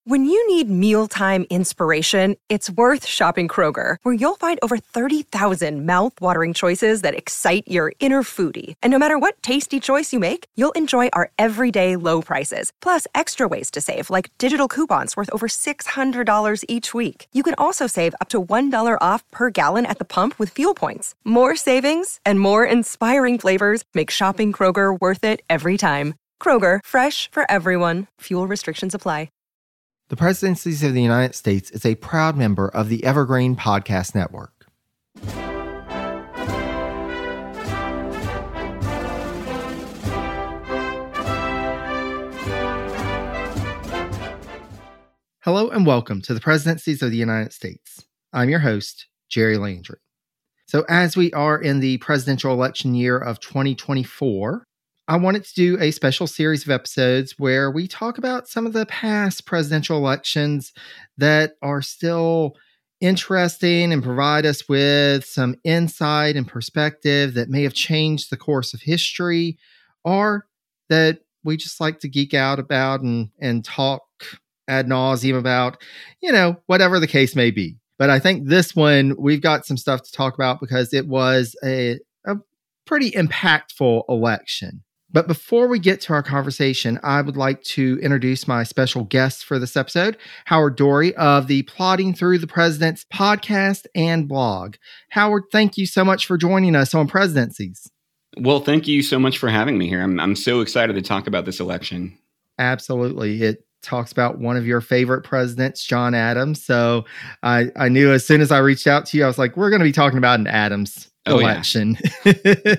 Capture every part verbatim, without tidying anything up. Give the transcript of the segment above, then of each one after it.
When you need mealtime inspiration, it's worth shopping Kroger, where you'll find over thirty thousand mouth-watering choices that excite your inner foodie. And no matter what tasty choice you make, you'll enjoy our everyday low prices, plus extra ways to save, like digital coupons worth over six hundred dollars each week. You can also save up to one dollar off per gallon at the pump with fuel points. More savings and more inspiring flavors make shopping Kroger worth it every time. Kroger, fresh for everyone. Fuel restrictions apply. The Presidencies of the United States is a proud member of the Evergreen Podcast Network. Hello and welcome to the Presidencies of the United States. I'm your host, Jerry Landry. So as we are in the presidential election year of twenty twenty-four, I wanted to do a special series of episodes where we talk about some of the past presidential elections that are still interesting and provide us with some insight and perspective that may have changed the course of history, or that we just like to geek out about and, and talk ad nauseum about, you know, whatever the case may be. But I think this one, we've got some stuff to talk about because it was a, a pretty impactful election. But before we get to our conversation, I would like to introduce my special guest for this episode, Howard Dory of the Plotting Through the Presidents podcast and blog. Howard, thank you so much for joining us on Presidencies. Well, thank you so much for having me here. I'm I'm so excited to talk about this election. Absolutely. It talks about one of your favorite presidents, John Adams. So I, I knew as soon as I reached out to you, I was like, we're going to be talking about an Adams oh, election. Yeah.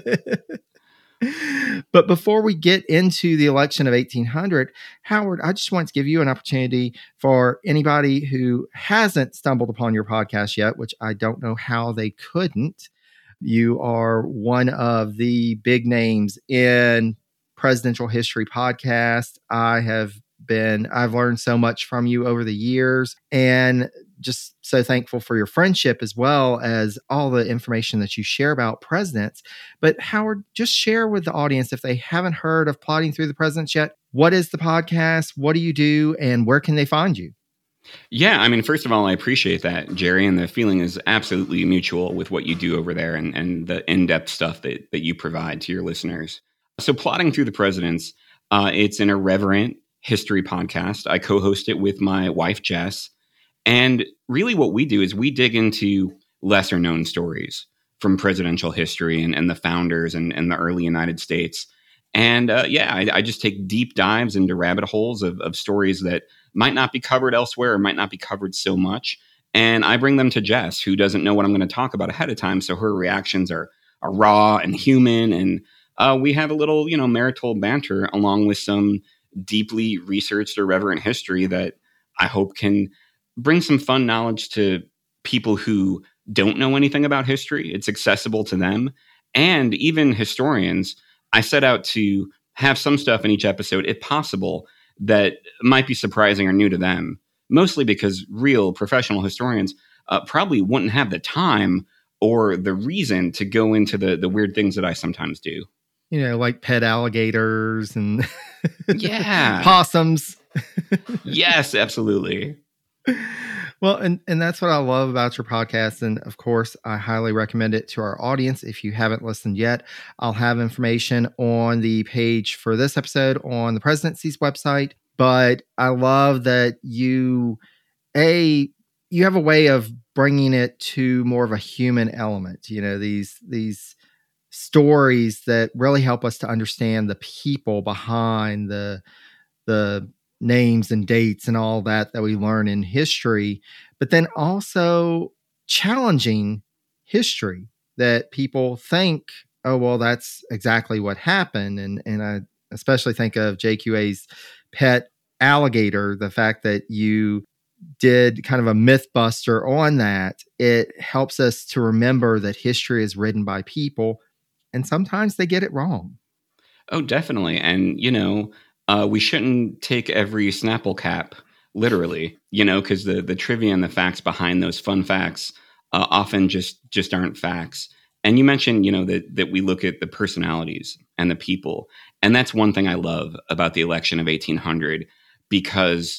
But before we get into the election of eighteen hundred, Howard, I just want to give you an opportunity for anybody who hasn't stumbled upon your podcast yet, which I don't know how they couldn't. You are one of the big names in presidential history podcast. I have been, I've learned so much from you over the years, and just so thankful for your friendship as well as all the information that you share about presidents. But Howard, just share with the audience, if they haven't heard of Plotting Through the Presidents yet, what is the podcast? What do you do? And where can they find you? Yeah, I mean, first of all, I appreciate that, Jerry, and the feeling is absolutely mutual with what you do over there and, and the in-depth stuff that, that you provide to your listeners. So Plotting Through the Presidents, uh, it's an irreverent history podcast. I co-host it with my wife, Jess. And really what we do is we dig into lesser known stories from presidential history and, and the founders and, and the early United States. And uh, yeah, I, I just take deep dives into rabbit holes of, of stories that might not be covered elsewhere or might not be covered so much. And I bring them to Jess, who doesn't know what I'm going to talk about ahead of time. So her reactions are, are raw and human. And uh, we have a little, you know, marital banter along with some deeply researched irreverent history that I hope can bring some fun knowledge to people who don't know anything about history. It's accessible to them. And even historians, I set out to have some stuff in each episode, if possible, that might be surprising or new to them, mostly because real professional historians uh, probably wouldn't have the time or the reason to go into the, the weird things that I sometimes do. You know, like pet alligators and yeah, possums. Yes, absolutely. Well, and, and that's what I love about your podcast. And of course, I highly recommend it to our audience. If you haven't listened yet, I'll have information on the page for this episode on the Presidency's website. But I love that you, A, you have a way of bringing it to more of a human element. You know, these, these stories that really help us to understand the people behind the, the, names and dates and all that that we learn in history, but then also challenging history that people think, oh, well, that's exactly what happened. And, and I especially think of J Q A's pet alligator, the fact that you did kind of a myth buster on that. It helps us to remember that history is written by people, and sometimes they get it wrong. Oh, definitely. And, you know, Uh, we shouldn't take every Snapple cap literally, you know, because the, the trivia and the facts behind those fun facts uh, often just just aren't facts. And you mentioned, you know, that that we look at the personalities and the people. And that's one thing I love about the election of eighteen hundred, because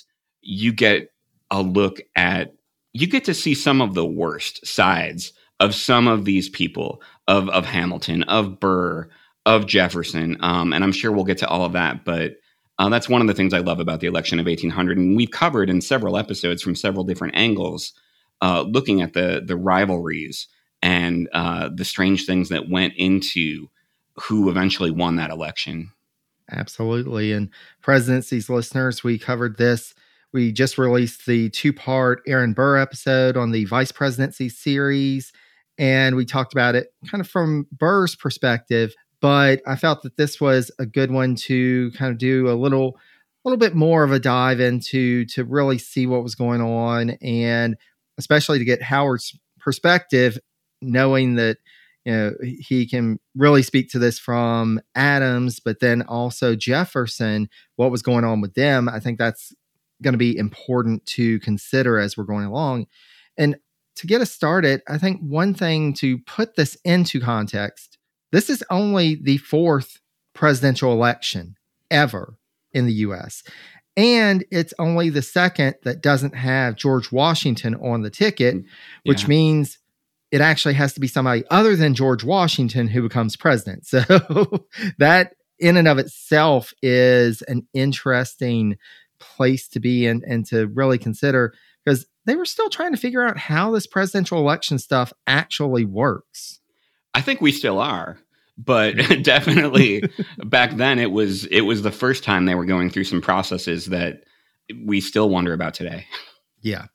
you get a look at, you get to see some of the worst sides of some of these people, of of Hamilton, of Burr, of Jefferson. Um, and I'm sure we'll get to all of that. But uh, that's one of the things I love about the election of eighteen hundred. And we've covered in several episodes from several different angles, uh, looking at the the rivalries and uh, the strange things that went into who eventually won that election. Absolutely. And Presidencies listeners, we covered this. We just released the two-part Aaron Burr episode on the Vice Presidency series, and we talked about it kind of from Burr's perspective, but I felt that this was a good one to kind of do a little, little bit more of a dive into, to really see what was going on, and especially to get Howard's perspective, knowing that, you know, he can really speak to this from Adams, but then also Jefferson, what was going on with them. I think that's going to be important to consider as we're going along. And to get us started, I think one thing to put this into context, this is only the fourth presidential election ever in the U S. And it's only the second that doesn't have George Washington on the ticket, yeah. which means it actually has to be somebody other than George Washington who becomes president. So that in and of itself is an interesting place to be in and to really consider, because they were still trying to figure out how this presidential election stuff actually works. I think we still are, but definitely back then it was it was the first time they were going through some processes that we still wonder about today. Yeah.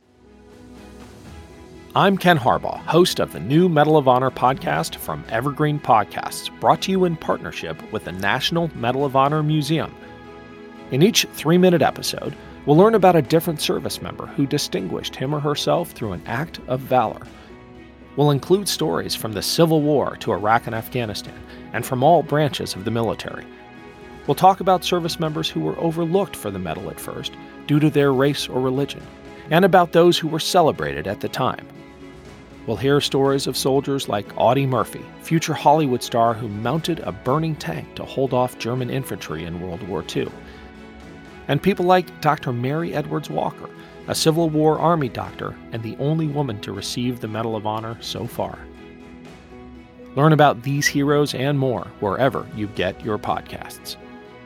I'm Ken Harbaugh, host of the new Medal of Honor podcast from Evergreen Podcasts, brought to you in partnership with the National Medal of Honor Museum. In each three-minute episode, we'll learn about a different service member who distinguished him or herself through an act of valor. We'll include stories from the Civil War to Iraq and Afghanistan, and from all branches of the military. We'll talk about service members who were overlooked for the medal at first due to their race or religion, and about those who were celebrated at the time. We'll hear stories of soldiers like Audie Murphy, future Hollywood star who mounted a burning tank to hold off German infantry in World War Two. And people like Doctor Mary Edwards Walker, a Civil War Army doctor and the only woman to receive the Medal of Honor so far. Learn about these heroes and more wherever you get your podcasts.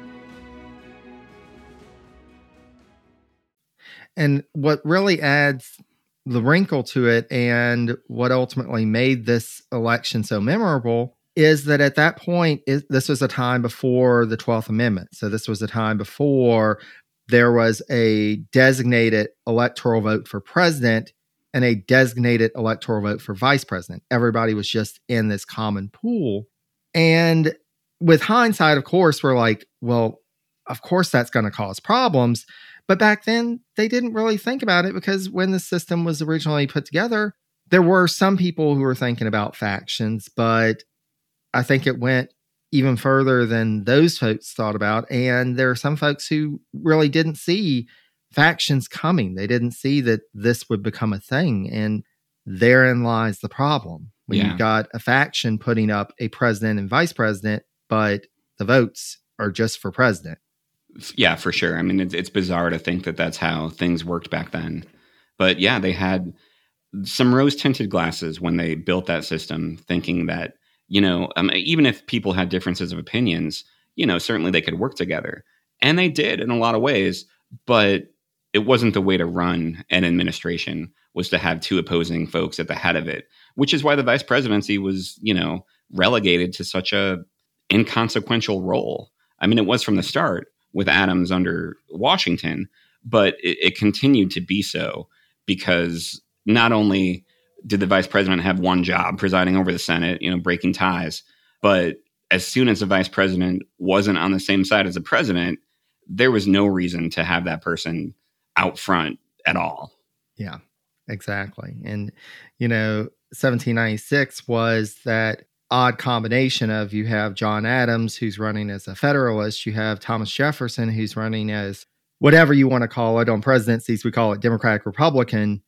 And what really adds the wrinkle to it, and what ultimately made this election so memorable, is that at that point, it, this was a time before the twelfth Amendment. So this was a time before there was a designated electoral vote for president and a designated electoral vote for vice president. Everybody was just in this common pool. And with hindsight, of course, we're like, well, of course that's going to cause problems. But back then, they didn't really think about it, because when the system was originally put together, there were some people who were thinking about factions, but I think it went even further than those folks thought about. And there are some folks who really didn't see factions coming. They didn't see that this would become a thing. And therein lies the problem. When Yeah. you've got a faction putting up a president and vice president, but the votes are just for president. Yeah, for sure. I mean, it's, it's bizarre to think that that's how things worked back then. But yeah, they had some rose-tinted glasses when they built that system, thinking that, you know, um, even if people had differences of opinions, you know, certainly they could work together. And they did in a lot of ways, but it wasn't the way to run an administration, was to have two opposing folks at the head of it, which is why the vice presidency was, you know, relegated to such a inconsequential role. I mean, it was from the start with Adams under Washington, but it, it continued to be so, because not only did the vice president have one job, presiding over the Senate, you know, breaking ties, but as soon as the vice president wasn't on the same side as the president, there was no reason to have that person out front at all. Yeah, exactly. And, you know, seventeen ninety-six was that odd combination of, you have John Adams, who's running as a Federalist, you have Thomas Jefferson, who's running as whatever you want to call it. On presidencies, we call it Democratic Republican,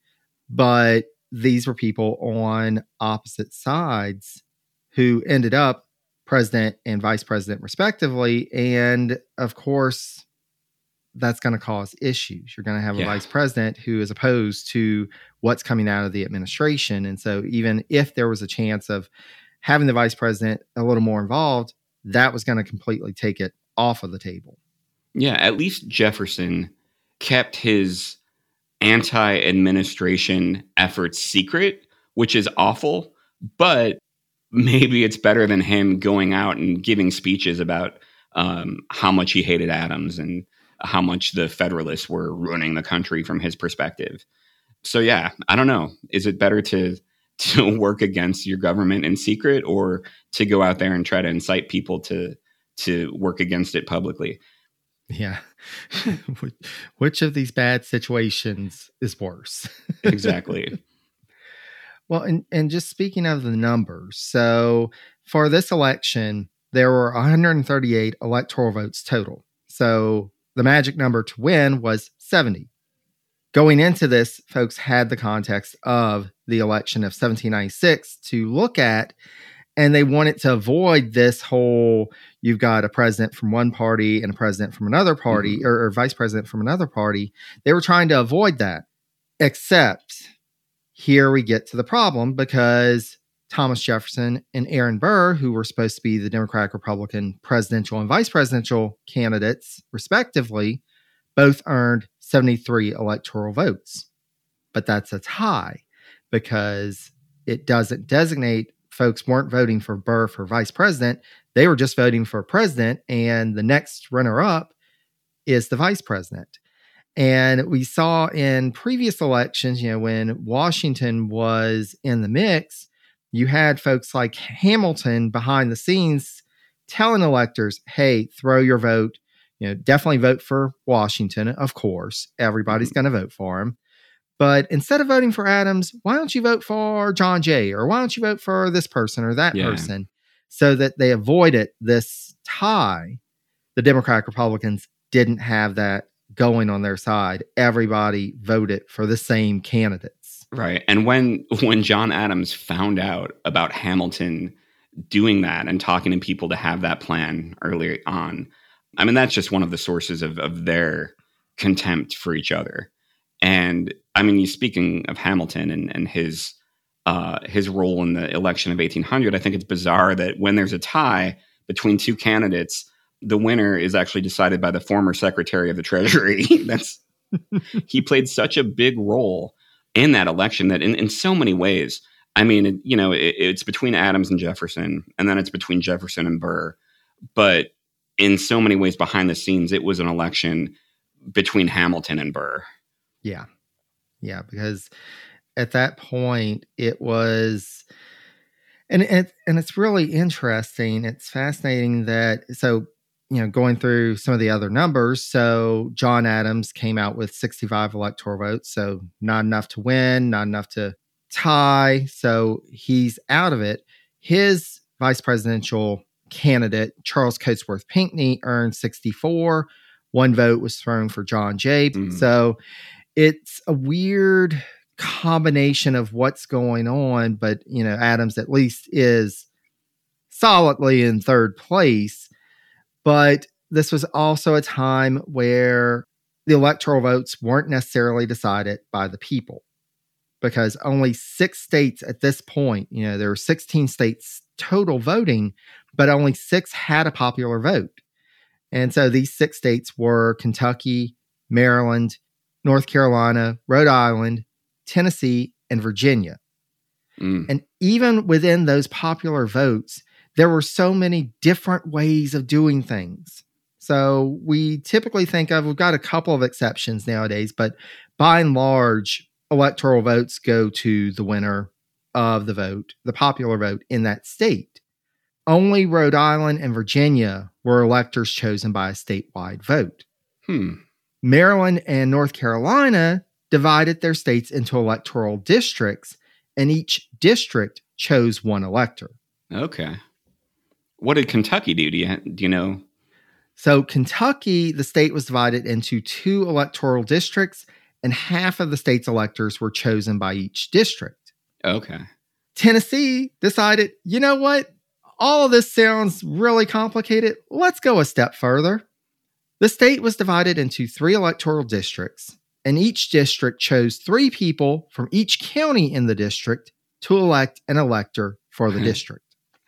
but these were people on opposite sides who ended up president and vice president respectively. And of course, that's going to cause issues. You're going to have a Yeah. vice president who is opposed to what's coming out of the administration. And so even if there was a chance of having the vice president a little more involved, that was going to completely take it off of the table. Yeah, at least Jefferson kept his anti-administration efforts secret, which is awful, but maybe it's better than him going out and giving speeches about um, how much he hated Adams and how much the Federalists were ruining the country from his perspective. So yeah, I don't know. Is it better to to work against your government in secret or to go out there and try to incite people to to work against it publicly? Yeah. Which of these bad situations is worse? Exactly. Well, and, and just speaking of the numbers, so for this election, there were one hundred thirty-eight electoral votes total. So the magic number to win was seventy. Going into this, folks had the context of the election of seventeen ninety-six to look at, and they wanted to avoid this whole, you've got a president from one party and a president from another party, mm-hmm. or, or vice president from another party. They were trying to avoid that, except here we get to the problem, because Thomas Jefferson and Aaron Burr, who were supposed to be the Democratic Republican presidential and vice presidential candidates, respectively, both earned seventy-three electoral votes. But that's a tie, because it doesn't designate folks weren't voting for Burr for vice president. They were just voting for president, and the next runner-up is the vice president. And we saw in previous elections, you know, when Washington was in the mix, you had folks like Hamilton behind the scenes telling electors, hey, throw your vote, you know, definitely vote for Washington. Of course, everybody's going to vote for him. But instead of voting for Adams, why don't you vote for John Jay? Or why don't you vote for this person or that yeah. person? So that they avoided this tie. The Democratic Republicans didn't have that going on their side. Everybody voted for the same candidates. Right. And when when John Adams found out about Hamilton doing that and talking to people to have that plan earlier on, I mean, that's just one of the sources of, of their contempt for each other. And I mean, speaking of Hamilton and, and his uh, his role in the election of eighteen hundred, I think it's bizarre that when there's a tie between two candidates, the winner is actually decided by the former Secretary of the Treasury. That's he played such a big role in that election that in, in so many ways, I mean, it, you know, it, it's between Adams and Jefferson, and then it's between Jefferson and Burr. But in so many ways behind the scenes, it was an election between Hamilton and Burr. Yeah. Yeah. Because at that point it was, and it, and it's really interesting. It's fascinating that, so, you know, going through some of the other numbers. So John Adams came out with sixty-five electoral votes. So not enough to win, not enough to tie. So he's out of it. His vice presidential candidate, Charles Cotesworth Pinckney, earned sixty-four. One vote was thrown for John Jay. Mm. So it's a weird combination of what's going on. But, you know, Adams at least is solidly in third place. But this was also a time where the electoral votes weren't necessarily decided by the people, because only six states at this point, you know, there were sixteen states total voting, but only six had a popular vote. And so these six states were Kentucky, Maryland, North Carolina, Rhode Island, Tennessee, and Virginia. Mm. And even within those popular votes, there were so many different ways of doing things. So we typically think of, we've got a couple of exceptions nowadays, but by and large, electoral votes go to the winner of the vote, the popular vote in that state. Only Rhode Island and Virginia were electors chosen by a statewide vote. Hmm. Maryland and North Carolina divided their states into electoral districts, and each district chose one elector. Okay. What did Kentucky do? Do you, do you know? So Kentucky, the state was divided into two electoral districts, and half of the state's electors were chosen by each district. Okay. Tennessee decided, you know what? All of this sounds really complicated. Let's go a step further. The state was divided into three electoral districts, and each district chose three people from each county in the district to elect an elector for the district.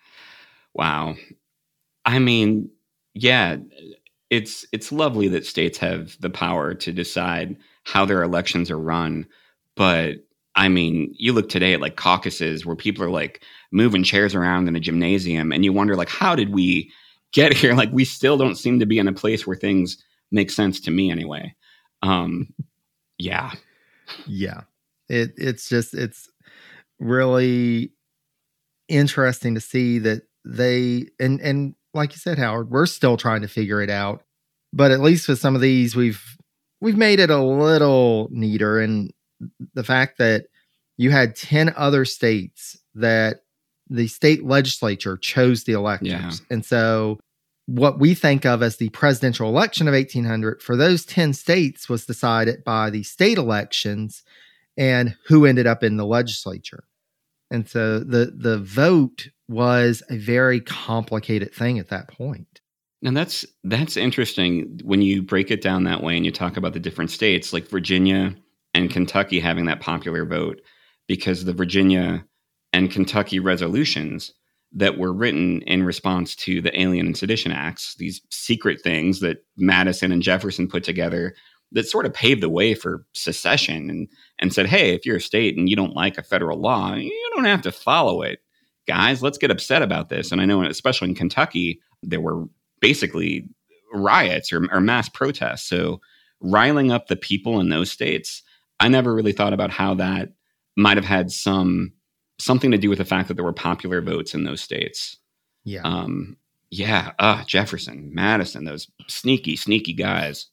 Wow. I mean, yeah, it's it's lovely that states have the power to decide how their elections are run. But I mean, you look today at like caucuses where people are like moving chairs around in a gymnasium, and you wonder, like, how did we get here? Like, we still don't seem to be in a place where things make sense to me anyway. Um, yeah. Yeah. It it's just it's really interesting to see that they and and like you said, Howard, we're still trying to figure it out. But at least with some of these, we've we've made it a little neater. And the fact that you had ten other states that the state legislature chose the electors. Yeah. And so what we think of as the presidential election of eighteen hundred for those ten states was decided by the state elections and who ended up in the legislature. And so the the vote was a very complicated thing at that point. And that's that's interesting when you break it down that way and you talk about the different states, like Virginia and Kentucky having that popular vote, because the Virginia and Kentucky resolutions that were written in response to the Alien and Sedition Acts, these secret things that Madison and Jefferson put together that sort of paved the way for secession and, and said, hey, if you're a state and you don't like a federal law, you don't have to follow it. Guys, let's get upset about this. And I know, especially in Kentucky, there were basically riots or, or mass protests. So riling up the people in those states, I never really thought about how that might have had some something to do with the fact that there were popular votes in those states. Yeah. Um, yeah. Uh, Jefferson, Madison, those sneaky, sneaky guys.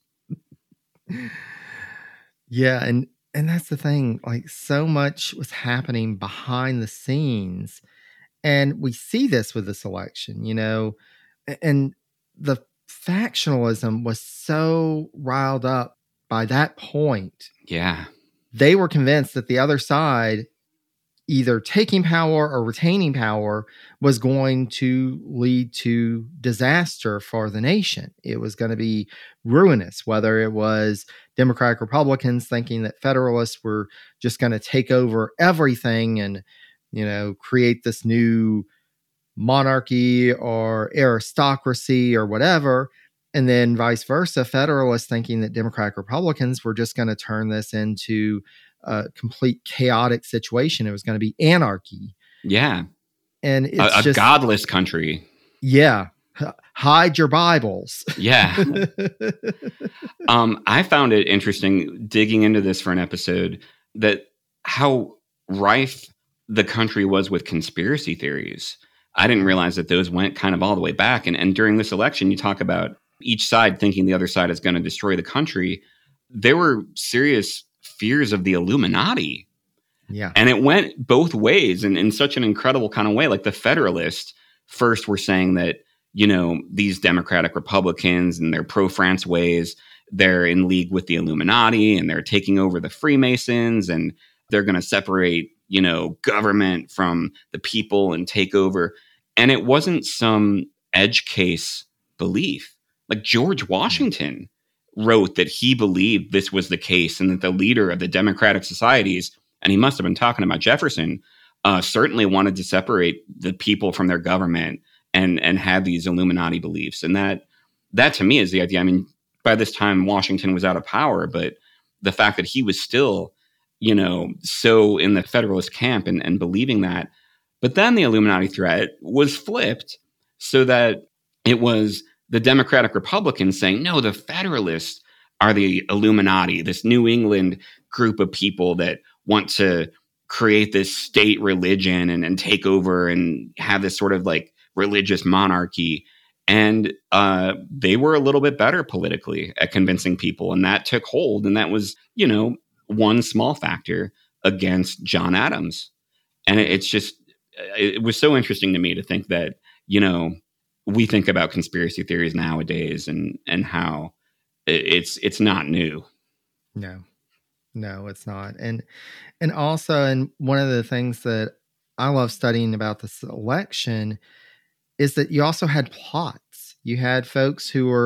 Yeah. And, and that's the thing, like, so much was happening behind the scenes. And we see this with this election, you know, and the factionalism was so riled up by that point. Yeah. They were convinced that the other side, either taking power or retaining power, was going to lead to disaster for the nation. It was going to be ruinous, whether it was Democratic Republicans thinking that Federalists were just going to take over everything and, you know, create this new monarchy or aristocracy or whatever. And then vice versa, Federalists thinking that Democratic Republicans were just going to turn this into a complete chaotic situation. It was going to be anarchy. Yeah. And it's a, a just, godless country. Yeah. H- hide your Bibles. Yeah. um, I found it interesting digging into this for an episode that how rife the country was with conspiracy theories. I didn't realize that those went kind of all the way back. And, and during this election, you talk about each side thinking the other side is going to destroy the country. There were serious fears of the Illuminati. Yeah. And it went both ways and in such an incredible kind of way. Like the Federalists first were saying that, you know, these Democratic Republicans and their pro-France ways, they're in league with the Illuminati and they're taking over the Freemasons and they're going to separate, you know, government from the people and take over. And it wasn't some edge case belief. Like George Washington wrote that he believed this was the case and that the leader of the Democratic Societies, and he must have been talking about Jefferson, uh, certainly wanted to separate the people from their government and and had these Illuminati beliefs. And that that to me is the idea. I mean, by this time, Washington was out of power, but the fact that he was still, you know, so in the Federalist camp and, and believing that. But then the Illuminati threat was flipped so that it was the Democratic Republicans saying, no, the Federalists are the Illuminati, this New England group of people that want to create this state religion and, and take over and have this sort of like religious monarchy. And uh, they were a little bit better politically at convincing people. And that took hold. And that was, you know, one small factor against John Adams. And it, it's just, it was so interesting to me to think that, you know, we think about conspiracy theories nowadays and, and how it's, it's not new. No, no, it's not. And, and also, and one of the things that I love studying about this election is that you also had plots. You had folks who were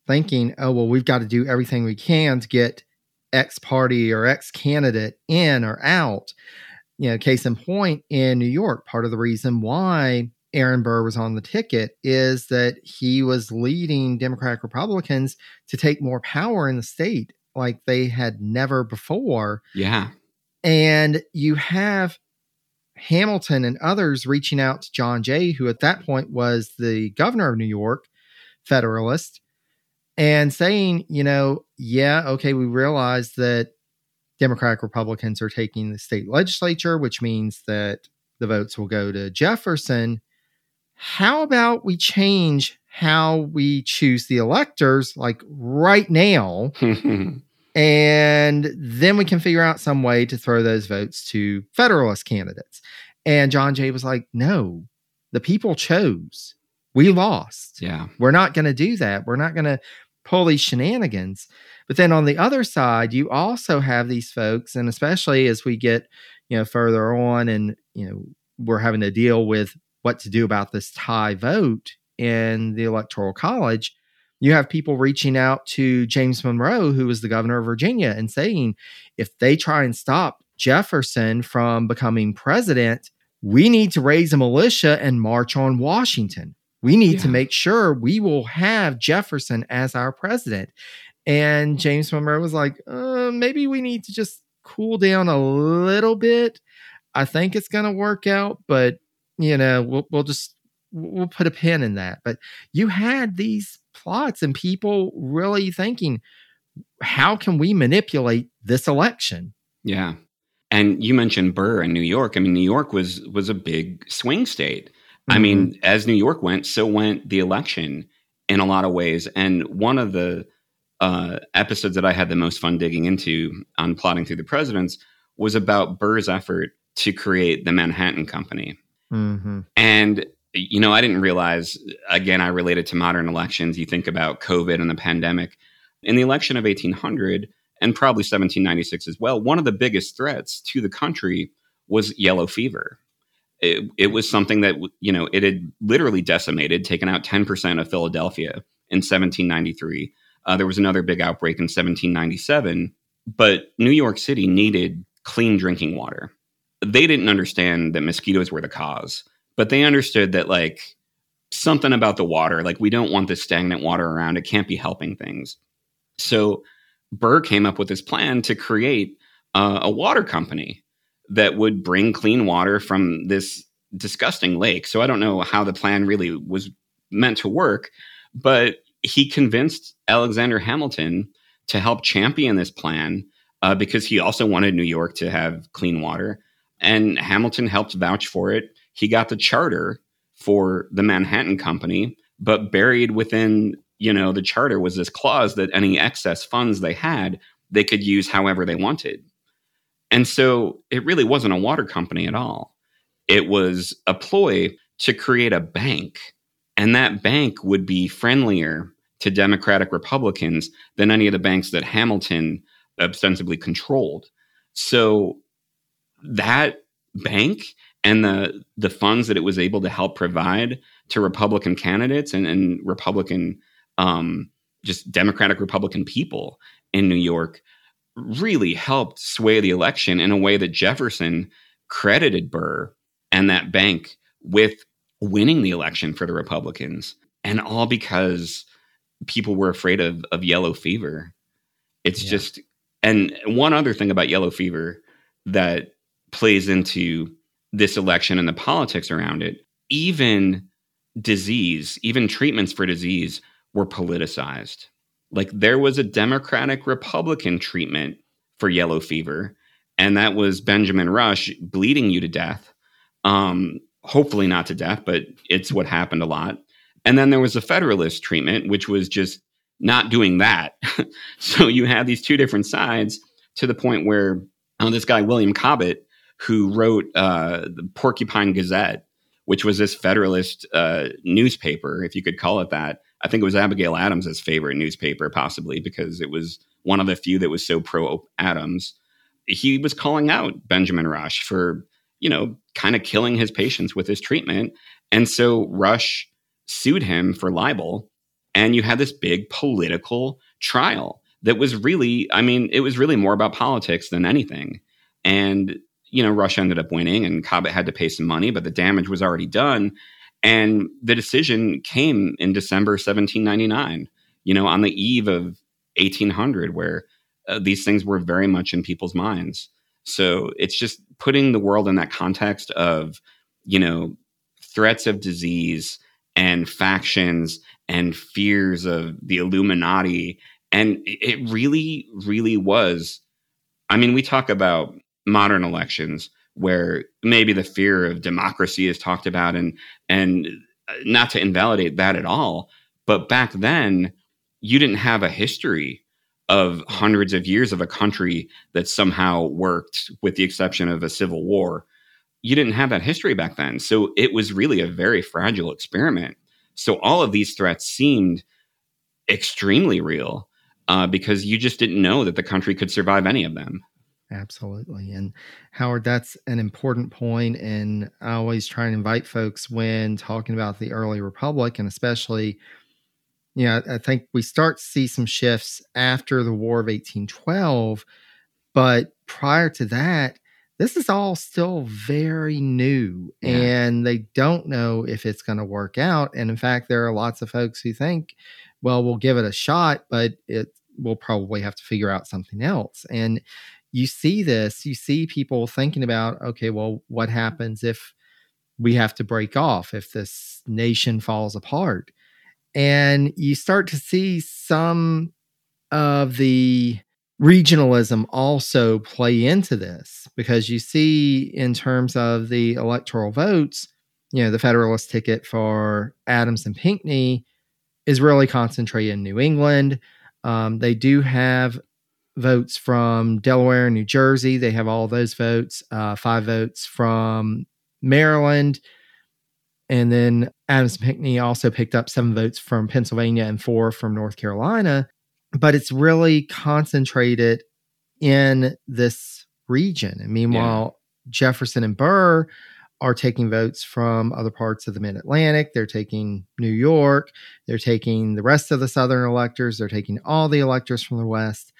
thinking, oh, well, we've got to do everything we can to get X party or X candidate in or out. You know, case in point, in New York, part of the reason why Aaron Burr was on the ticket is that he was leading Democratic Republicans to take more power in the state like they had never before. Yeah. And you have Hamilton and others reaching out to John Jay, who at that point was the governor of New York, Federalist, and saying, you know, yeah, okay, we realize that Democratic Republicans are taking the state legislature, which means that the votes will go to Jefferson. How about we change how we choose the electors, like right now, and then we can figure out some way to throw those votes to Federalist candidates? And John Jay was like, no, the people chose. We lost. Yeah. We're not going to do that. We're not going to pull these shenanigans. But then on the other side, you also have these folks, and especially as we get, you know, further on and, you know, we're having to deal with what to do about this tie vote in the Electoral College, you have people reaching out to James Monroe, who was the governor of Virginia, and saying, if they try and stop Jefferson from becoming president, we need to raise a militia and march on Washington. We need yeah. to make sure we will have Jefferson as our president. And James Monroe was like, uh, maybe we need to just cool down a little bit. I think it's going to work out, but, you know, we'll, we'll just, we'll put a pin in that. But you had these plots and people really thinking, how can we manipulate this election? Yeah. And you mentioned Burr in New York. I mean, New York was was a big swing state. Mm-hmm. I mean, as New York went, so went the election in a lot of ways. And one of the uh, episodes that I had the most fun digging into on Plotting Through the Presidents was about Burr's effort to create the Manhattan Company. Mm-hmm. And, you know, I didn't realize, again, I related to modern elections. You think about COVID and the pandemic. In the election of eighteen hundred, and probably seventeen ninety-six as well, one of the biggest threats to the country was yellow fever. It, it was something that, you know, it had literally decimated, taken out ten percent of Philadelphia in seventeen ninety-three. Uh, there was another big outbreak in seventeen ninety-seven, but New York City needed clean drinking water. They didn't understand that mosquitoes were the cause, but they understood that, like, something about the water, like, we don't want this stagnant water around. It can't be helping things. So Burr came up with this plan to create uh, a water company that would bring clean water from this disgusting lake. So I don't know how the plan really was meant to work, but he convinced Alexander Hamilton to help champion this plan uh, because he also wanted New York to have clean water. And Hamilton helped vouch for it. He got the charter for the Manhattan Company, but buried within, you know, the charter was this clause that any excess funds they had, they could use however they wanted. And so it really wasn't a water company at all. It was a ploy to create a bank. And that bank would be friendlier to Democratic Republicans than any of the banks that Hamilton ostensibly controlled. So that bank and the the funds that it was able to help provide to Republican candidates and, and Republican Um, just Democratic Republican people in New York really helped sway the election in a way that Jefferson credited Burr and that bank with winning the election for the Republicans. And all because people were afraid of, of yellow fever. It's yeah. just, and one other thing about yellow fever that plays into this election and the politics around it, even disease, even treatments for disease were politicized. Like, there was a Democratic Republican treatment for yellow fever, and that was Benjamin Rush bleeding you to death. Um, hopefully not to death, but it's what happened a lot. And then there was a Federalist treatment, which was just not doing that. So you had these two different sides to the point where uh, this guy, William Cobbett, who wrote uh, the Porcupine Gazette, which was this Federalist uh, newspaper, if you could call it that. I think it was Abigail Adams's favorite newspaper, possibly because it was one of the few that was so pro-Adams. He was calling out Benjamin Rush for, you know, kind of killing his patients with his treatment. And so Rush sued him for libel And you had this big political trial that was really, I mean, it was really more about politics than anything. And, you know, Russia ended up winning and Cobbett had to pay some money, but the damage was already done. And the decision came in December seventeen ninety-nine, you know, on the eve of eighteen hundred, where uh, these things were very much in people's minds. So it's just putting the world in that context of, you know, threats of disease and factions and fears of the Illuminati. And it really, really was. I mean, we talk about modern elections where maybe the fear of democracy is talked about, and and not to invalidate that at all. But back then, you didn't have a history of hundreds of years of a country that somehow worked, with the exception of a civil war. You didn't have that history back then. So it was really a very fragile experiment. So all of these threats seemed extremely real uh, because you just didn't know that the country could survive any of them. Absolutely. And Howard, that's an important point. And I always try and invite folks when talking about the early republic, and especially, you know, I think we start to see some shifts after the War of eighteen twelve. But prior to that, this is all still very new, yeah. and they don't know if it's going to work out. And in fact, there are lots of folks who think, well, we'll give it a shot, but it we'll probably have to figure out something else. And you see this, you see people thinking about, okay, well, what happens if we have to break off, if this nation falls apart? And you start to see some of the regionalism also play into this, because you see in terms of the electoral votes, you know, the Federalist ticket for Adams and Pinckney is really concentrated in New England. Um, they do have votes from Delaware and New Jersey. They have all those votes, uh, five votes from Maryland. And then Adams and Pinckney also picked up seven votes from Pennsylvania and four from North Carolina. But it's really concentrated in this region. And meanwhile, yeah. Jefferson and Burr are taking votes from other parts of the Mid-Atlantic. They're taking New York. They're taking the rest of the Southern electors. They're taking all the electors from the West.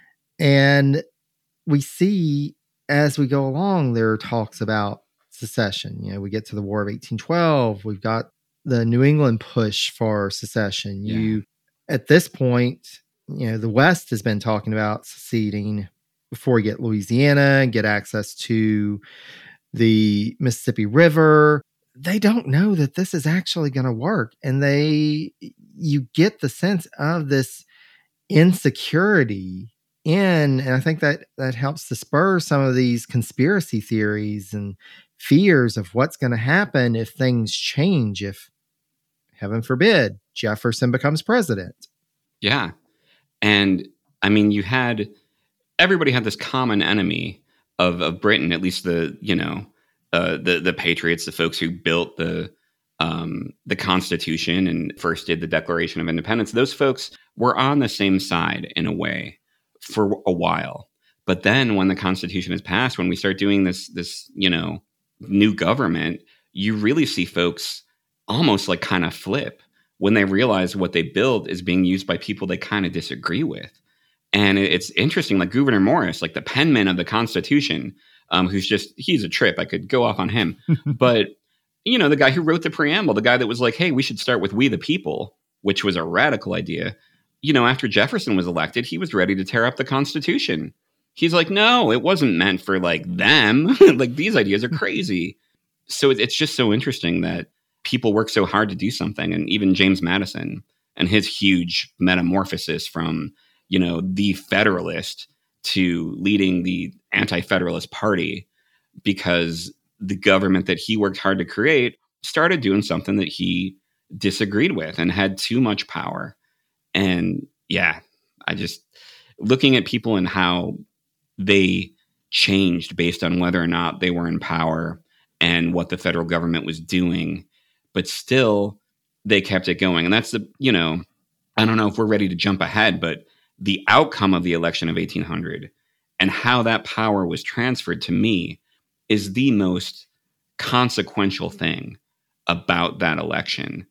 And we see as we go along, there are talks about secession. You know, we get to the War of eighteen twelve. We've got the New England push for secession. Yeah. You, at this point, you know, the West has been talking about seceding before you get Louisiana and get access to the Mississippi River. They don't know that this is actually going to work. And they, you get the sense of this insecurity in, and I think that that helps to spur some of these conspiracy theories and fears of what's going to happen if things change, if, heaven forbid, Jefferson becomes president. Yeah. And I mean, you had, everybody had this common enemy of, of Britain, at least the, you know, uh, the, the patriots, the folks who built the, um, the Constitution and first did the Declaration of Independence. Those folks were on the same side in a way for a while. But then when the Constitution is passed, when we start doing this, this, you know, new government, you really see folks almost like kind of flip when they realize what they build is being used by people they kind of disagree with. And it's interesting, like Gouverneur Morris, like the penman of the Constitution, um, who's just, he's a trip. I could go off on him. But, you know, the guy who wrote the preamble, the guy that was like, hey, we should start with we the people, which was a radical idea. You know, after Jefferson was elected, he was ready to tear up the Constitution. He's like, no, it wasn't meant for like them. Like these ideas are crazy. So it's just so interesting that people work so hard to do something. And even James Madison and his huge metamorphosis from, you know, the Federalist to leading the Anti-Federalist Party, because the government that he worked hard to create started doing something that he disagreed with and had too much power. And yeah, I just, looking at people and how they changed based on whether or not they were in power and what the federal government was doing, but still they kept it going. And that's the, you know, I don't know if we're ready to jump ahead, but the outcome of the election of eighteen hundred and how that power was transferred to me is the most consequential thing about that election.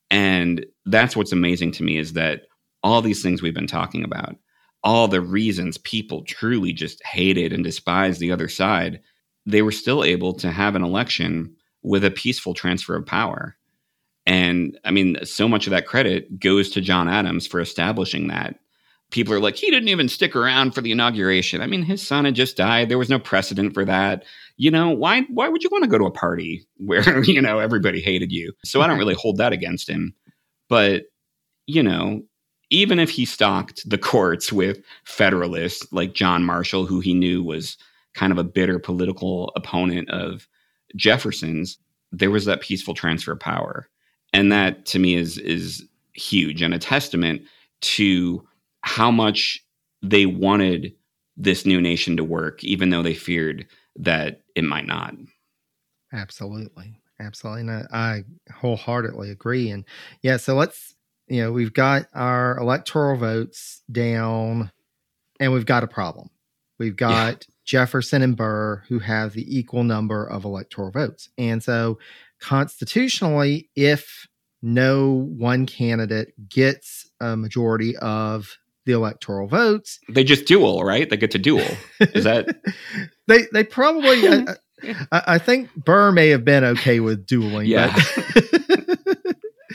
And that's what's amazing to me is that all these things we've been talking about, all the reasons people truly just hated and despised the other side, they were still able to have an election with a peaceful transfer of power. And I mean, so much of that credit goes to John Adams for establishing that. People are like, he didn't even stick around for the inauguration. I mean, his son had just died. There was no precedent for that. You know, why why would you want to go to a party where, you know, everybody hated you? So I don't really hold that against him. But, you know, even if he stocked the courts with Federalists like John Marshall, who he knew was kind of a bitter political opponent of Jefferson's, there was that peaceful transfer of power. And that, to me, is is huge and a testament to how much they wanted this new nation to work, even though they feared that it might not. Absolutely. Absolutely. And I, I wholeheartedly agree. And yeah, so let's, you know, we've got our electoral votes down and we've got a problem. We've got yeah. Jefferson and Burr who have the equal number of electoral votes. And so constitutionally, if no one candidate gets a majority of the electoral votes, they just duel, right? They get to duel. Is that they? They probably. I, I, I think Burr may have been okay with dueling. Yeah. But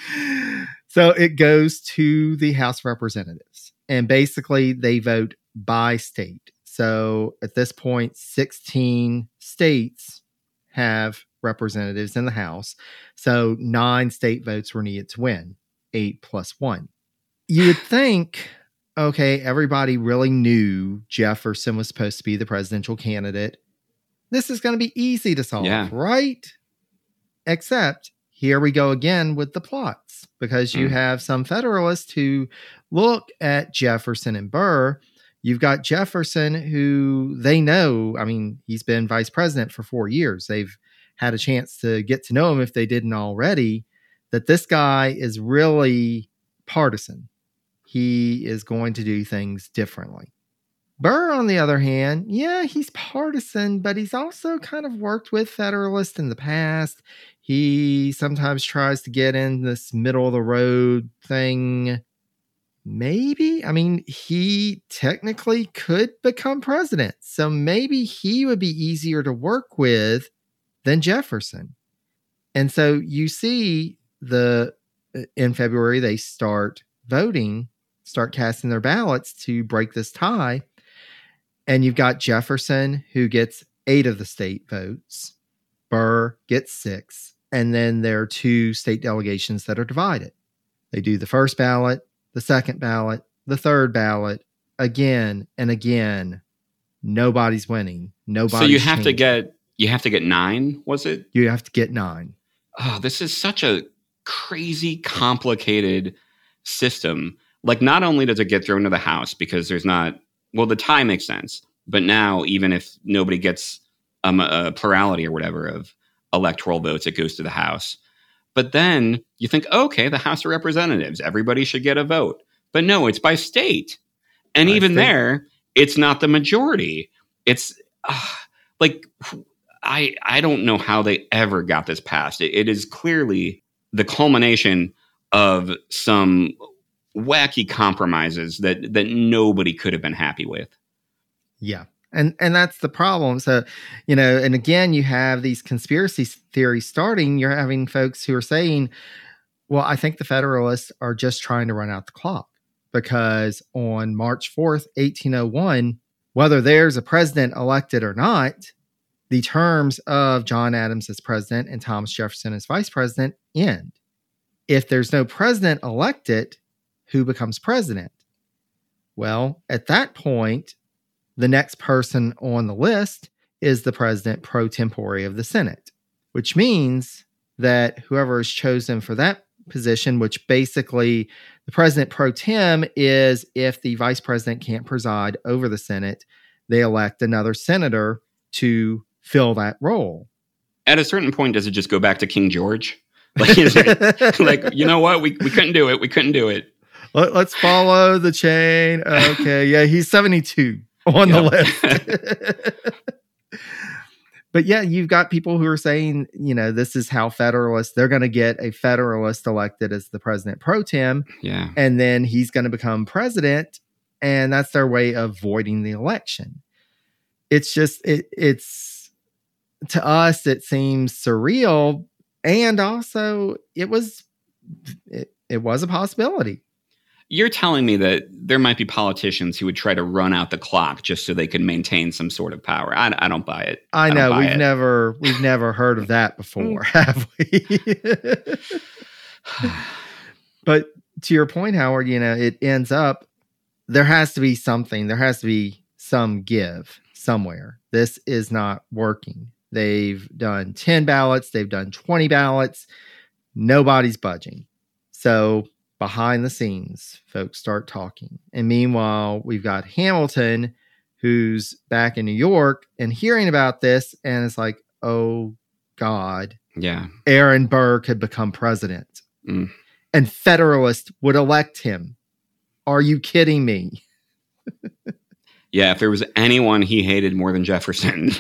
so it goes to the House of Representatives, and basically they vote by state. So at this point, sixteen states have representatives in the House. So nine state votes were needed to win, eight plus one. You would think, okay, everybody really knew Jefferson was supposed to be the presidential candidate. This is going to be easy to solve, yeah. right? Except here we go again with the plots, because you mm. have some Federalists who look at Jefferson and Burr. You've got Jefferson, who they know, I mean, he's been vice president for four years. They've had a chance to get to know him if they didn't already, that this guy is really partisan. He is going to do things differently. Burr, on the other hand, yeah, he's partisan, but he's also kind of worked with Federalists in the past. He sometimes tries to get in this middle of the road thing. Maybe, I mean, he technically could become president. So maybe he would be easier to work with than Jefferson. And so you see the in February, they start voting, start casting their ballots to break this tie. And you've got Jefferson, who gets eight of the state votes. Burr gets six. And then there are two state delegations that are divided. They do the first ballot, the second ballot, the third ballot, again and again. Nobody's winning. Nobody's So you have changing. to get you have to get nine, was it? You have to get nine. Oh, this is such a crazy, complicated system. Like, not only does it get thrown to the House because there's not, well, the tie makes sense. But now, even if nobody gets um, a plurality or whatever of electoral votes, it goes to the House. But then you think, okay, the House of Representatives, everybody should get a vote. But no, it's by state. And by even state. there, it's not the majority. It's uh, like, I I don't know how they ever got this passed. It, it is clearly the culmination of some wacky compromises that that nobody could have been happy with. Yeah. And and that's the problem. So, you know, and again, you have these conspiracy theories starting. You're having folks who are saying, well, I think the Federalists are just trying to run out the clock, because on March fourth, eighteen oh one, whether there's a president elected or not, the terms of John Adams as president and Thomas Jefferson as vice president end. If there's no president elected, who becomes president? Well, at that point, the next person on the list is the president pro tempore of the Senate, which means that whoever is chosen for that position, which basically the president pro tem is if the vice president can't preside over the Senate, they elect another senator to fill that role. At a certain point, does it just go back to King George? Like, is it, like, you know what? We we couldn't do it. We couldn't do it. Let, let's follow the chain. Okay. Yeah, he's seventy-two on yep. the list. But yeah, you've got people who are saying, you know, this is how Federalists, they're going to get a Federalist elected as the president pro tem. Yeah. And then he's going to become president. And that's their way of voiding the election. It's just, it, it's, to us, it seems surreal. And also, it was, it, it was a possibility. You're telling me that there might be politicians who would try to run out the clock just so they could maintain some sort of power. I, I don't buy it. I, I know we've it. never we've never heard of that before, have we? But to your point, Howard, you know, it ends up there has to be something. There has to be some give somewhere. This is not working. They've done ten ballots. They've done twenty ballots. Nobody's budging. So behind the scenes, folks start talking. And meanwhile, we've got Hamilton, who's back in New York and hearing about this. And it's like, oh, God. Yeah. Aaron Burr could become president. Mm. And Federalists would elect him. Are you kidding me? Yeah, if there was anyone he hated more than Jefferson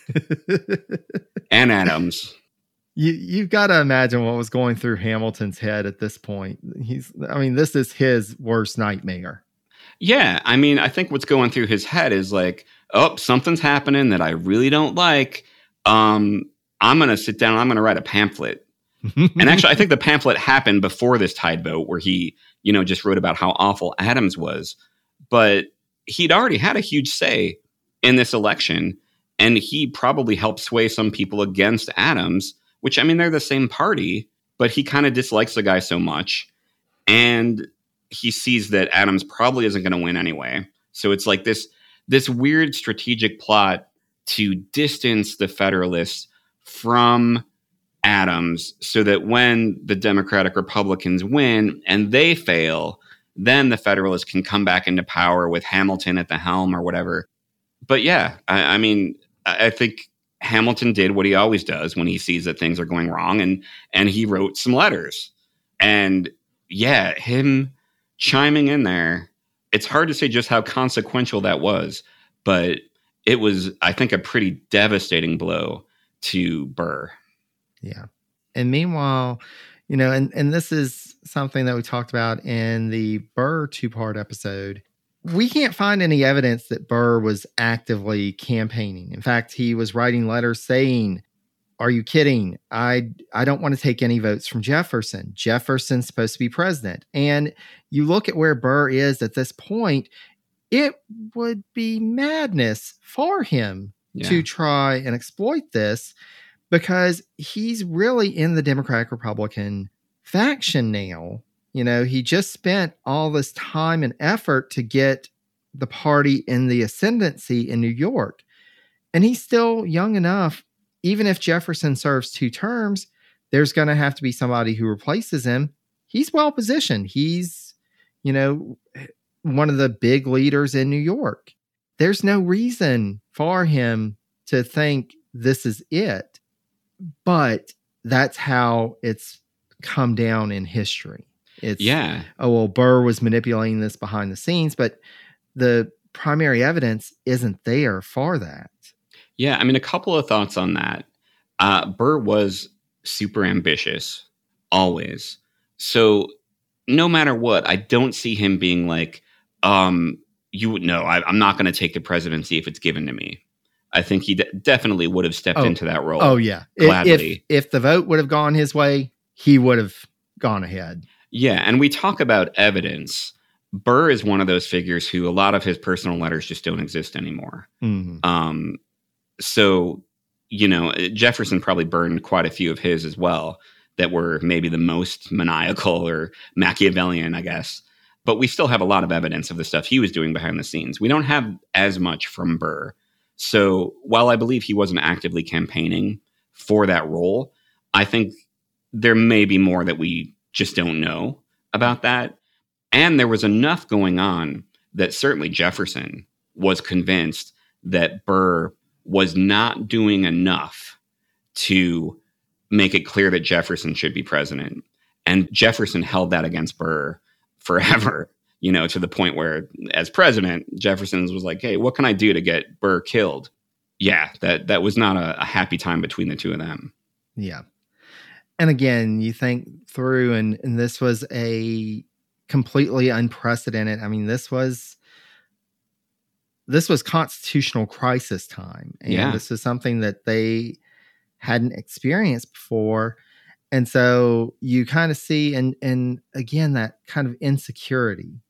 and Adams. You, you've got to imagine what was going through Hamilton's head at this point. He's, I mean, this is his worst nightmare. Yeah. I mean, I think what's going through his head is like, oh, something's happening that I really don't like. Um, I'm going to sit down and I'm going to write a pamphlet. And actually, I think the pamphlet happened before this tide vote where he, you know, just wrote about how awful Adams was. But he'd already had a huge say in this election. And he probably helped sway some people against Adams, which, I mean, they're the same party, but he kind of dislikes the guy so much. And he sees that Adams probably isn't going to win anyway. So it's like this, this weird strategic plot to distance the Federalists from Adams so that when the Democratic Republicans win and they fail, then the Federalists can come back into power with Hamilton at the helm or whatever. But yeah, I, I mean, I, I think Hamilton did what he always does when he sees that things are going wrong, and and he wrote some letters. And yeah, him chiming in there, it's hard to say just how consequential that was, but it was, I think, a pretty devastating blow to Burr. Yeah. And meanwhile, you know, and, and this is something that we talked about in the Burr two-part episode. We can't find any evidence that Burr was actively campaigning. In fact, he was writing letters saying, are you kidding? I I don't want to take any votes from Jefferson. Jefferson's supposed to be president. And you look at where Burr is at this point, it would be madness for him yeah. to try and exploit this because he's really in the Democratic Republican faction now. You know, he just spent all this time and effort to get the party in the ascendancy in New York. And he's still young enough, even if Jefferson serves two terms, there's going to have to be somebody who replaces him. He's well positioned. He's, you know, one of the big leaders in New York. There's no reason for him to think this is it. But that's how it's come down in history. It's, yeah. oh, well, Burr was manipulating this behind the scenes, but the primary evidence isn't there for that. Yeah, I mean, a couple of thoughts on that. Uh, Burr was super ambitious, always. So no matter what, I don't see him being like, um, you would know, I, I'm not going to take the presidency if it's given to me. I think he de- definitely would have stepped oh, into that role. Oh, yeah. Gladly. If, if the vote would have gone his way, he would have gone ahead. Yeah, and we talk about evidence. Burr is one of those figures who a lot of his personal letters just don't exist anymore. Mm-hmm. Um, so, you know, Jefferson probably burned quite a few of his as well that were maybe the most maniacal or Machiavellian, I guess. But we still have a lot of evidence of the stuff he was doing behind the scenes. We don't have as much from Burr. So while I believe he wasn't actively campaigning for that role, I think there may be more that we just don't know about that. And there was enough going on that certainly Jefferson was convinced that Burr was not doing enough to make it clear that Jefferson should be president. And Jefferson held that against Burr forever, you know, to the point where as president, Jefferson was like, hey, what can I do to get Burr killed? yeah, that that was not a, a happy time between the two of them. Yeah. And again, you think through, and, and this was a completely unprecedented. I mean, this was this was constitutional crisis time. And Yeah. this is something that they hadn't experienced before. And so you kind of see, and and again, that kind of insecurity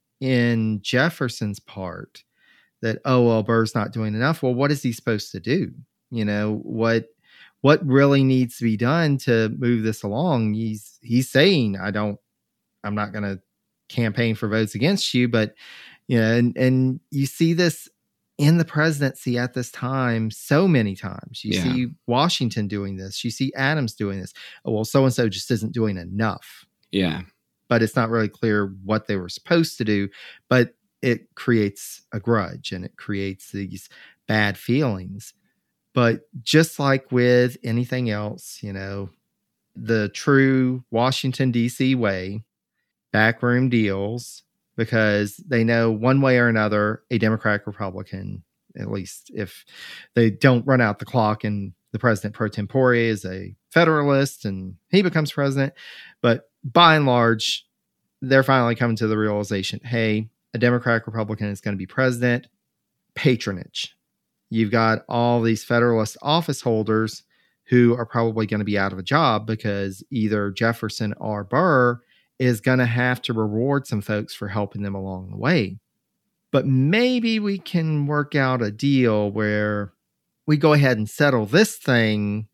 in Jefferson's part that, oh, well, Burr's not doing enough. Well, what is he supposed to do? You know, what what really needs to be done to move this along? He's he's saying, I don't, I'm not going to campaign for votes against you, but you know, and, and you see this in the presidency at this time so many times. You Yeah. see Washington doing this. You see Adams doing this. Oh, well, so-and-so just isn't doing enough. Yeah. But it's not really clear what they were supposed to do. But it creates a grudge and it creates these bad feelings. But just like with anything else, you know, the true Washington, D C way, backroom deals, because they know one way or another, a Democratic Republican, at least if they don't run out the clock and the president pro tempore is a Federalist and he becomes president. But by and large, they're finally coming to the realization, hey, a Democratic Republican is going to be president. Patronage. You've got all these Federalist office holders who are probably going to be out of a job because either Jefferson or Burr is going to have to reward some folks for helping them along the way. But maybe we can work out a deal where we go ahead and settle this thing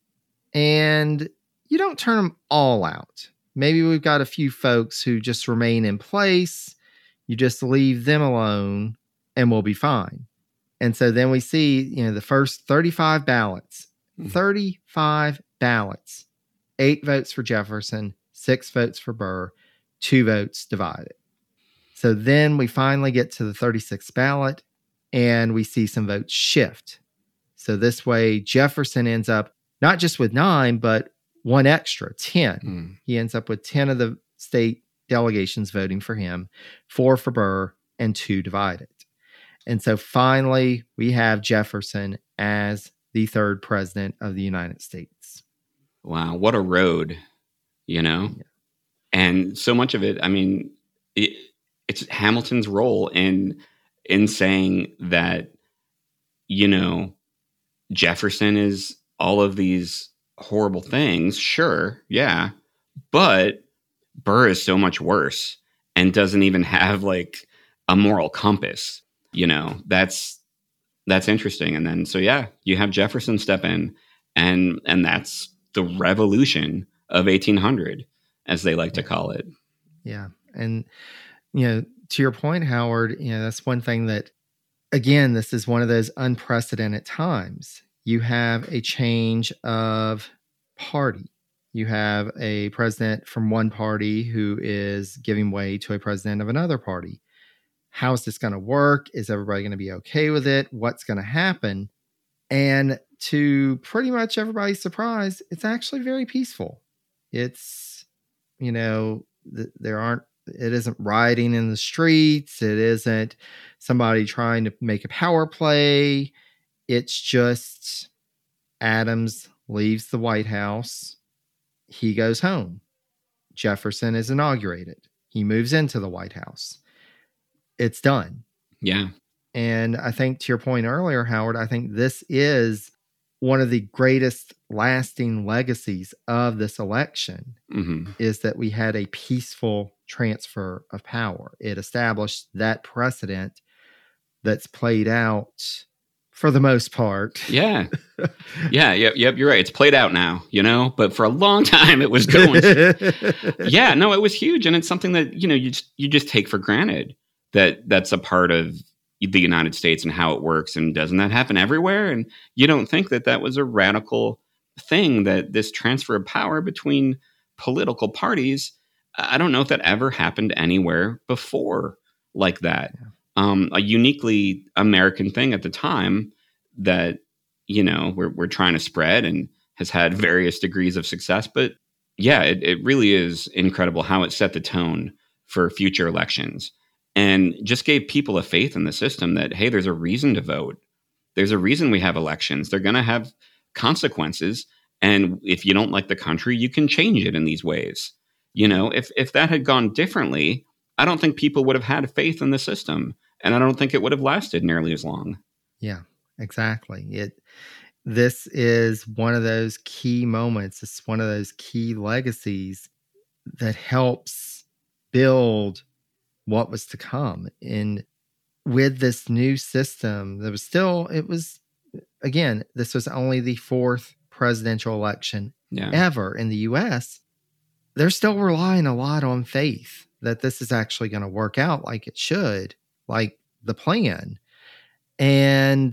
and you don't turn them all out. Maybe we've got a few folks who just remain in place. You just leave them alone and we'll be fine. And so then we see, you know, the first thirty-five ballots, thirty-five ballots, eight votes for Jefferson, six votes for Burr, two votes divided. So then we finally get to the thirty-sixth ballot and we see some votes shift. So this way Jefferson ends up not just with nine, but one extra, ten. Mm. He ends up with ten of the state delegations voting for him, four for Burr, and two divided. And so finally, we have Jefferson as the third president of the United States. Wow, what a road, you know? Yeah. And so much of it, I mean, it, it's Hamilton's role in in saying that, you know, Jefferson is all of these horrible things, sure, yeah, but Burr is so much worse and doesn't even have like a moral compass. You know, that's that's interesting. And then so yeah, you have Jefferson step in, and and that's the revolution of eighteen hundred, as they like to call it. Yeah. And you know, to your point, Howard, you know, that's one thing that, again, this is one of those unprecedented times. You have a change of party. You have a president from one party who is giving way to a president of another party. How is this going to work? Is everybody going to be okay with it? What's going to happen? And to pretty much everybody's surprise, it's actually very peaceful. It's, you know, th- there aren't, it isn't rioting in the streets. It isn't somebody trying to make a power play. It's just Adams leaves the White House. He goes home. Jefferson is inaugurated. He moves into the White House. It's done. Yeah. And I think to your point earlier, Howard, I think this is one of the greatest lasting legacies of this election, mm-hmm. is that we had a peaceful transfer of power. It established that precedent that's played out for the most part. Yeah. Yeah. Yep. Yep. You're right. It's played out now, you know, but for a long time it was going. Yeah. No, it was huge. And it's something that, you know, you just, you just take for granted that that's a part of the United States and how it works. And doesn't that happen everywhere? And you don't think that that was a radical thing, that this transfer of power between political parties, I don't know if that ever happened anywhere before like that. Yeah. Um, a uniquely American thing at the time that, you know, we're we're trying to spread and has had various degrees of success. But yeah, it, it really is incredible how it set the tone for future elections and just gave people a faith in the system that, hey, there's a reason to vote. There's a reason we have elections. They're going to have consequences. And if you don't like the country, you can change it in these ways. You know, if if that had gone differently, I don't think people would have had faith in the system. And I don't think it would have lasted nearly as long. Yeah, exactly. It this is one of those key moments. It's one of those key legacies that helps build what was to come. And with this new system, there was still, it was, again, this was only the fourth presidential election yeah. ever in the U S. They're still relying a lot on faith that this is actually going to work out like it should, like the plan. And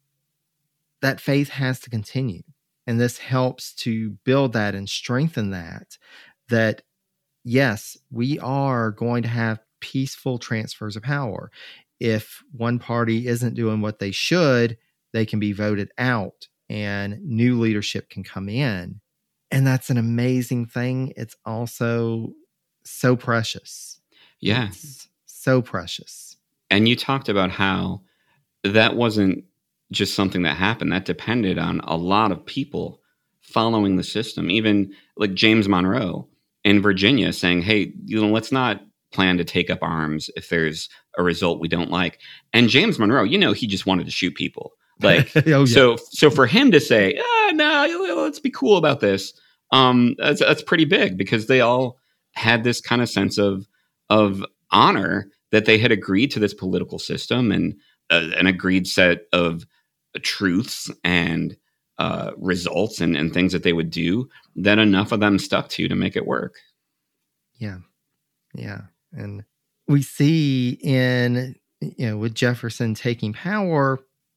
that faith has to continue. And this helps to build that and strengthen that, that yes, we are going to have peaceful transfers of power. If one party isn't doing what they should, they can be voted out and new leadership can come in. And that's an amazing thing. It's also so precious. Yeah. It's so precious. And you talked about how that wasn't just something that happened. That depended on a lot of people following the system. Even like James Monroe in Virginia saying, hey, you know, let's not plan to take up arms if there's a result we don't like. And James Monroe, you know, he just wanted to shoot people. Like, oh, yeah. so, so for him to say, ah, no, let's be cool about this. Um, that's, that's pretty big because they all had this kind of sense of, of honor that they had agreed to this political system and uh, an agreed set of truths and uh, results and, and things that they would do that enough of them stuck to to make it work. Yeah. Yeah. And we see in, you know, with Jefferson taking power,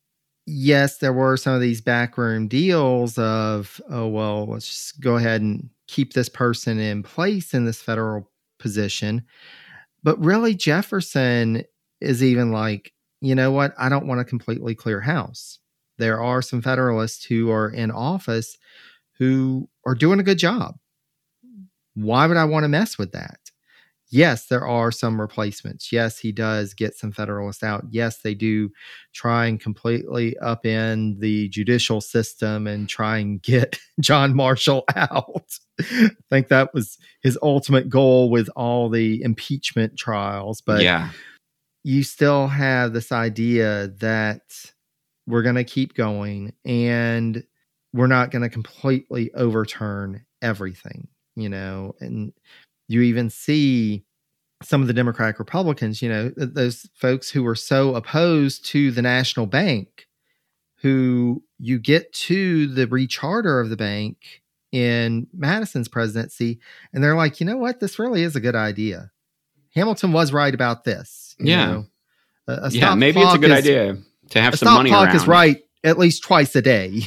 yes, there were some of these backroom deals of, oh, well, let's just go ahead and keep this person in place in this federal position. But really, Jefferson is even like, you know what? I don't want to completely clear house. There are some Federalists who are in office who are doing a good job. Why would I want to mess with that? Yes, there are some replacements. Yes, he does get some Federalists out. Yes, they do try and completely upend the judicial system and try and get John Marshall out. I think that was his ultimate goal with all the impeachment trials. But yeah, you still have this idea that we're going to keep going and we're not going to completely overturn everything, you know, and you even see some of the Democratic Republicans, you know, those folks who were so opposed to the National Bank, who you get to the recharter of the bank in Madison's presidency, and they're like, you know what, this really is a good idea. Hamilton was right about this. You yeah. know, a, a yeah, maybe it's a good is, idea to have some money around. A stop clock is right at least twice a day.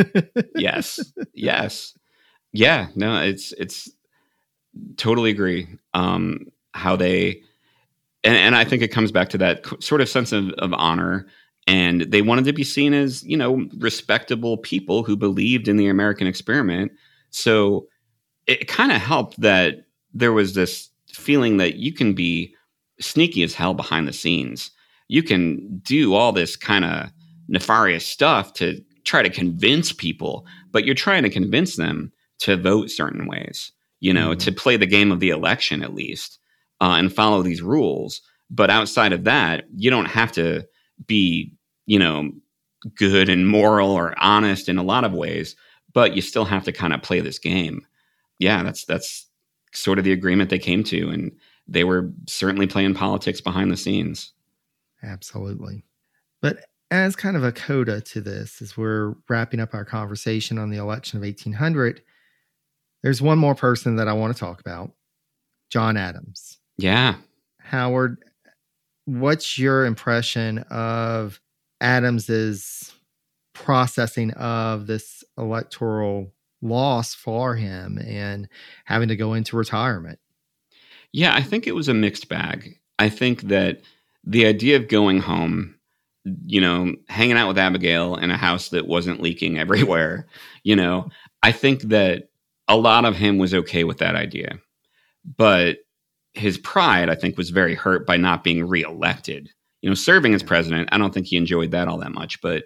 Yes. Yes. Yeah. No, it's, it's, totally agree. Um, how they, and, and I think it comes back to that sort of sense of, of honor. And they wanted to be seen as, you know, respectable people who believed in the American experiment. So it kind of helped that there was this feeling that you can be sneaky as hell behind the scenes. You can do all this kind of nefarious stuff to try to convince people, but you're trying to convince them to vote certain ways. You know, mm-hmm. to play the game of the election at least uh, and follow these rules. But outside of that, you don't have to be, you know, good and moral or honest in a lot of ways, but you still have to kind of play this game. Yeah, that's that's sort of the agreement they came to. And they were certainly playing politics behind the scenes. Absolutely. But as kind of a coda to this, as we're wrapping up our conversation on the election of eighteen hundred, there's one more person that I want to talk about, John Adams. Yeah. Howard, what's your impression of Adams's processing of this electoral loss for him and having to go into retirement? Yeah, I think it was a mixed bag. I think that the idea of going home, you know, hanging out with Abigail in a house that wasn't leaking everywhere, you know, I think that a lot of him was okay with that idea, but his pride, I think, was very hurt by not being reelected. You know, serving as president, I don't think he enjoyed that all that much, but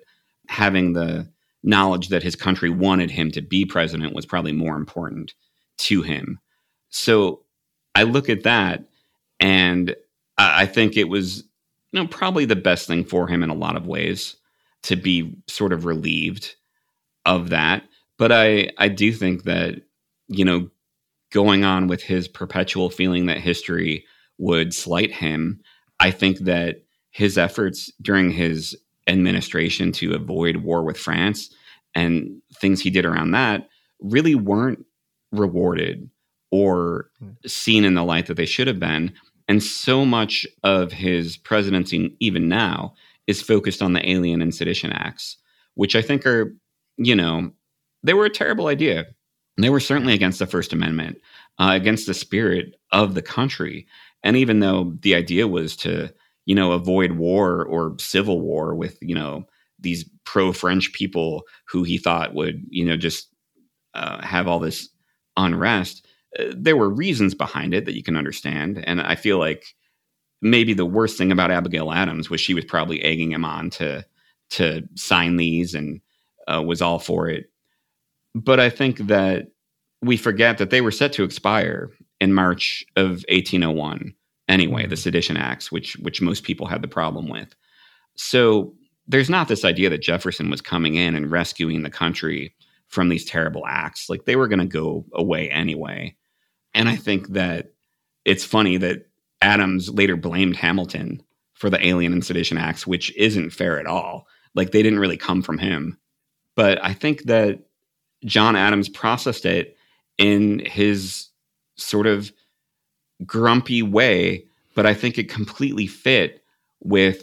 having the knowledge that his country wanted him to be president was probably more important to him. So I look at that, and I think it was, you know, probably the best thing for him in a lot of ways to be sort of relieved of that. But I, I do think that, you know, going on with his perpetual feeling that history would slight him, I think that his efforts during his administration to avoid war with France and things he did around that really weren't rewarded or seen in the light that they should have been. And so much of his presidency, even now, is focused on the Alien and Sedition Acts, which I think are, you know, they were a terrible idea. They were certainly against the First Amendment, uh, against the spirit of the country. And even though the idea was to, you know, avoid war or civil war with, you know, these pro-French people who he thought would, you know, just uh, have all this unrest, uh, there were reasons behind it that you can understand. And I feel like maybe the worst thing about Abigail Adams was she was probably egging him on to to sign these and uh, was all for it. But I think that we forget that they were set to expire in March of eighteen oh one anyway, the Sedition Acts, which which most people had the problem with. So there's not this idea that Jefferson was coming in and rescuing the country from these terrible acts. Like, they were going to go away anyway. And I think that it's funny that Adams later blamed Hamilton for the Alien and Sedition Acts, which isn't fair at all. Like, they didn't really come from him. But I think that John Adams processed it in his sort of grumpy way, but I think it completely fit with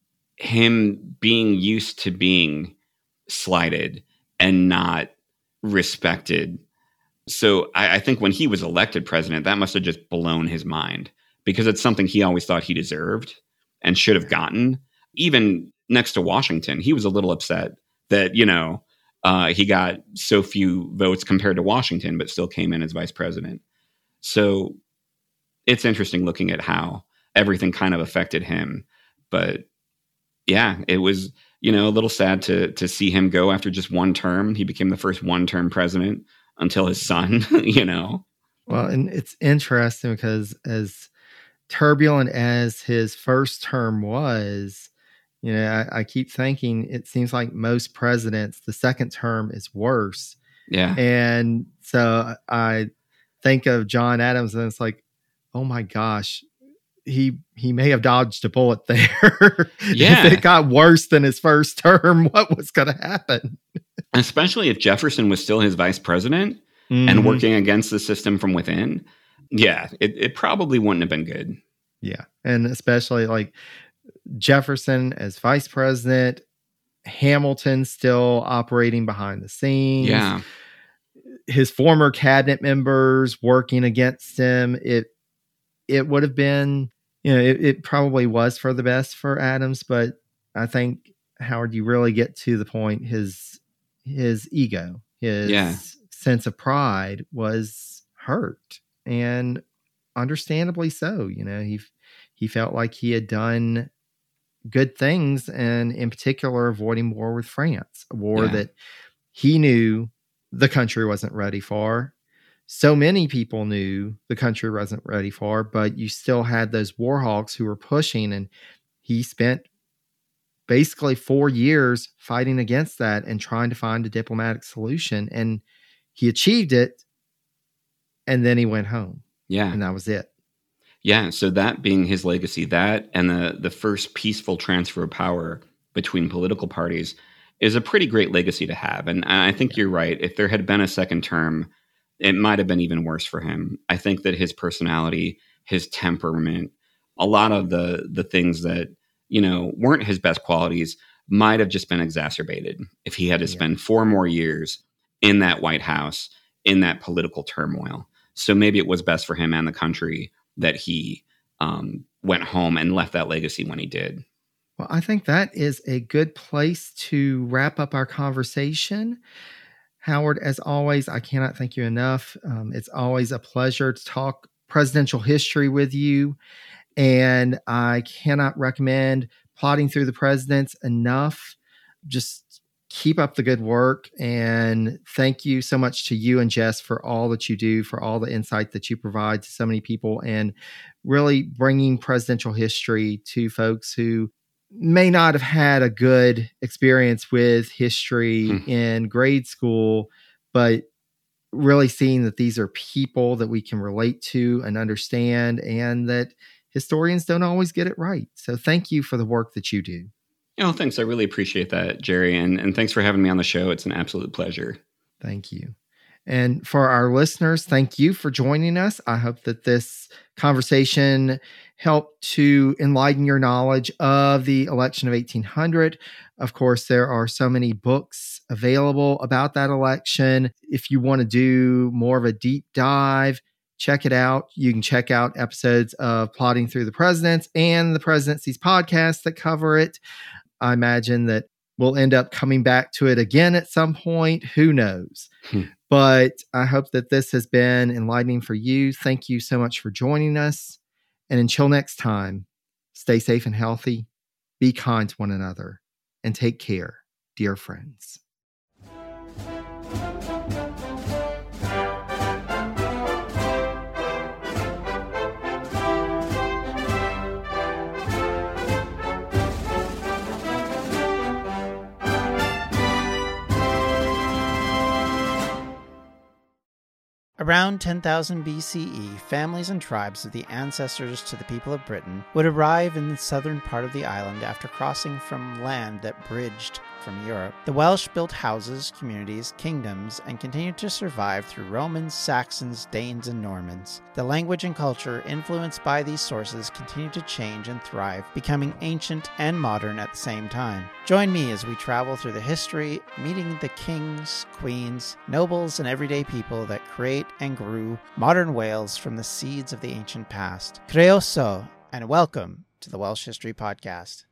him being used to being slighted and not respected. So I, I think when he was elected president, that must have just blown his mind, because it's something he always thought he deserved and should have gotten. Even next to Washington, he was a little upset that, you know, uh, he got so few votes compared to Washington, but still came in as vice president. So it's interesting looking at how everything kind of affected him. But yeah, it was, you know, a little sad to to see him go after just one term. He became the first one-term president until his son, you know. Well, and it's interesting because as turbulent as his first term was, you know, I, I keep thinking it seems like most presidents, the second term is worse. Yeah. And so I think of John Adams and it's like, oh my gosh, he he may have dodged a bullet there. Yeah. If it got worse than his first term, what was going to happen? Especially if Jefferson was still his vice president mm-hmm. and working against the system from within. Yeah, it, it probably wouldn't have been good. Yeah. And especially like Jefferson as vice president, Hamilton still operating behind the scenes. Yeah. His former cabinet members working against him. It it would have been, you know, it, it probably was for the best for Adams, but I think, Howard, you really get to the point. His his ego, his yeah. sense of pride was hurt, and understandably so. You know, he he felt like he had done good things, and in particular, avoiding war with France, a war yeah. that he knew the country wasn't ready for. So many people knew the country wasn't ready for, but you still had those war hawks who were pushing, and he spent basically four years fighting against that and trying to find a diplomatic solution, and he achieved it, and then he went home. Yeah. And that was it. Yeah, so that being his legacy, that and the the first peaceful transfer of power between political parties is a pretty great legacy to have. And I think you're right. If there had been a second term, it might have been even worse for him. I think that his personality, his temperament, a lot of the the things that, you know, weren't his best qualities might have just been exacerbated if he had to spend yeah. four more years in that White House, in that political turmoil. So maybe it was best for him and the country that he um, went home and left that legacy when he did. Well, I think that is a good place to wrap up our conversation. Howard, as always, I cannot thank you enough. Um, it's always a pleasure to talk presidential history with you. And I cannot recommend Plotting Through the Presidents enough. Just keep up the good work. And thank you so much to you and Jess for all that you do, for all the insight that you provide to so many people, and really bringing presidential history to folks who may not have had a good experience with history hmm. in grade school, but really seeing that these are people that we can relate to and understand, and that historians don't always get it right. So thank you for the work that you do. Oh, thanks. I really appreciate that, Jerry. And, and thanks for having me on the show. It's an absolute pleasure. Thank you. And for our listeners, thank you for joining us. I hope that this conversation helped to enlighten your knowledge of the election of eighteen hundred. Of course, there are so many books available about that election. If you want to do more of a deep dive, check it out. You can check out episodes of Plotting Through the Presidents and the Presidency's podcast that cover it. I imagine that we'll end up coming back to it again at some point. Who knows? Hmm. But I hope that this has been enlightening for you. Thank you so much for joining us. And until next time, stay safe and healthy, be kind to one another, and take care, dear friends. Around ten thousand B C E, families and tribes of the ancestors to the people of Britain would arrive in the southern part of the island after crossing from land that bridged from Europe. The Welsh built houses, communities, kingdoms, and continued to survive through Romans, Saxons, Danes, and Normans. The language and culture influenced by these sources continued to change and thrive, becoming ancient and modern at the same time. Join me as we travel through the history, meeting the kings, queens, nobles, and everyday people that create and grew modern Wales from the seeds of the ancient past. Croeso, and welcome to the Welsh History Podcast.